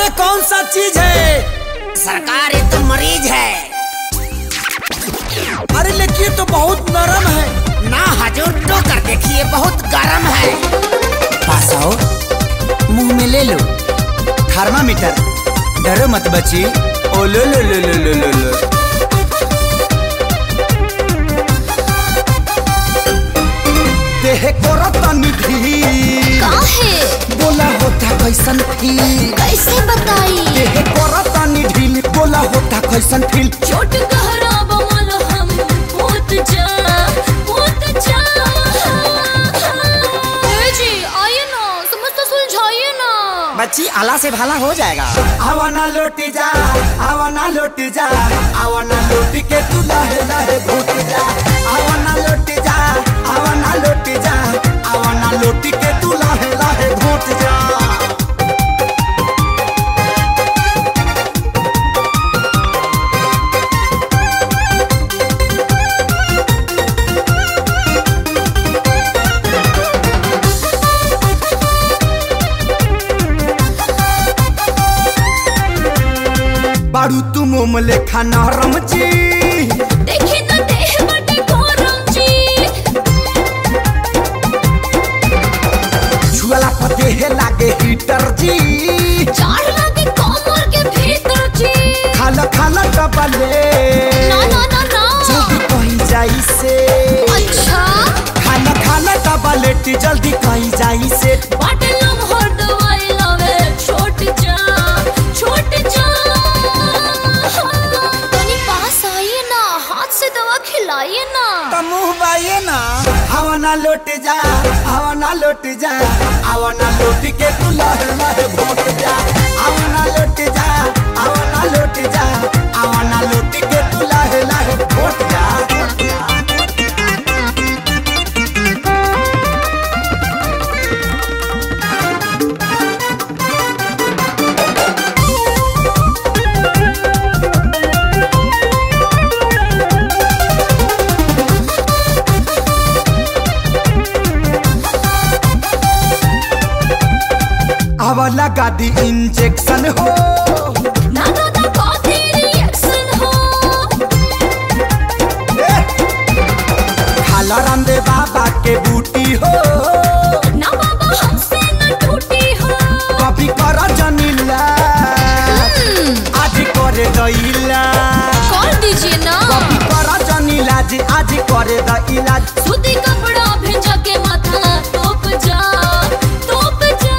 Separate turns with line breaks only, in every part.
ये कौन सा चीज है?
सरकार ये तो मरीज है।
अरे लेकिन तो बहुत नरम है।
ना हजूर, टो कर देखिए, बहुत गरम है।
पास आओ, मुंह में ले लो थर्मामीटर। डरो मत बची। ओ लो लो लो लो लो लो लो। देह को रतनी भी
काहे?
बोला होता कैसन फील?
कैसे बताई?
देह को रतनी ढील, बोला होता कैसन फील?
चोट गहरा बमल हम होत जा जी, आइए ना, समझ सुलझाइए ना।
बच्ची आला से भाला हो जाएगा।
आवाना लौटी जा, आवाना लौटी जा, आवाना लौटी के तू लहे लहे भूत जा। आवाना लौटी जा, आवाना लौटी जा, आवाना लौटी के तू लहे लहे भूत जा। बारू तू मोम लेखा नरम जी,
देखी तो देह बटे गरम जी।
छुअला पर देह लागे हीटर जी।
चार लागे कमर के भीतर जी।
खाला खाला डबले
ना ना ना ना।
जल्दी कहीं जाई से।
अच्छा
खाला खाला डबलेटी जल्दी कहीं जाई से।
बाटे लम्हर दवाई लावे, छोट जा छोट जा। तनी पास आइए ना, हाथ से दवा खिलाइए ना।
तो मुँह बाइए ना। आवाना लौट जा, आवाना लौट जा, आवाना लौट के तू लहे लहे भोट जा। आवाना लौट जा, आवाना लौट जा, आवाना लौट के तू लहे लहे भोट जा। आवा लगा दी इंजेक्शन हो।
ना ना ना कॉफी रिएक्शन हो।
खाला रामदेव बाबा के बूटी हो।
ना बाबा हमसे न टूटी हो।
कभी कर जनीला, आज करे दैला।
कर दीजिए ना।
कभी कर जनीला जी, आज करे दैला।
सूती कपड़ा भेजा के माथा तोप जा तोप जा।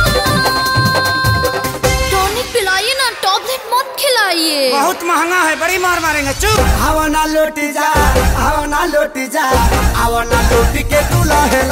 टॉनिक पिलाइए ना, टॉबलेट मत खिलाइए।
बहुत महंगा है, बड़ी मार मारेंगे। चुप।
आवाना लौट जा, आवाना लौट जा, आवाना लौट के तू लहे